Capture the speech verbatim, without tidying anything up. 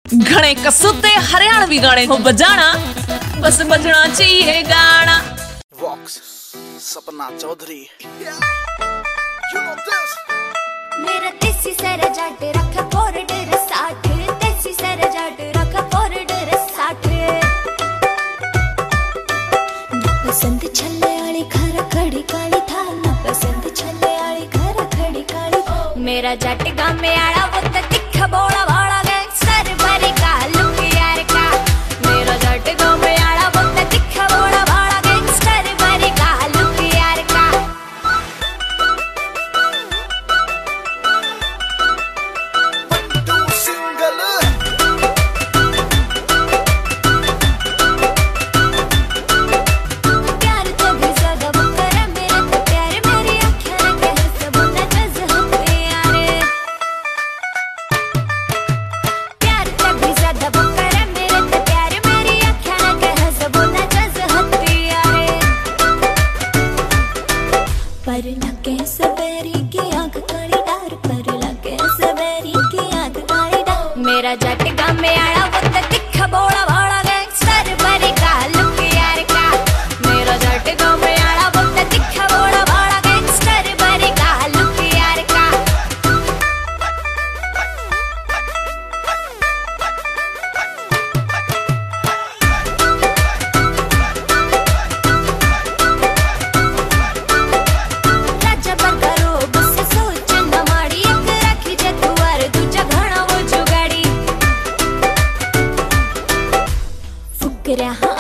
घणे कसूते हरियाणवी गाने हो बजाना, बस बजना चाहिए गाना। वॉक्स Sapna Chaudhary you know this। मेरा देसी सर जाट रखा कॉरिडोर साठ, देसी सर जाट रखा कॉरिडोर साठ। पसंद छल्ले आली घर खड़ी काली था, ना पसंद छल्ले आली घर खड़ी काली। मेरा जाट गाँव में आड़ा वो तो तिखा बोला वाला गैंगस्टर भरी का लुक यार का। मेरा जाट गाँव में आड़ा वो तो तिखा बोला वाला गैंगस्टर भरी का लुक यार का। पर लगे सवेरी की आंख काली डार, पर लगे सवेरी की आंख काली डार। मेरा जट गाँव में आड़ा वो तो तिखा बोला वाला गैंगस्टर भरी का लुक यार का। मेरा जट गाँव में आड़ा वो तो तिखा बोला वाला गैंगस्टर भरी का लुक यार का। रहा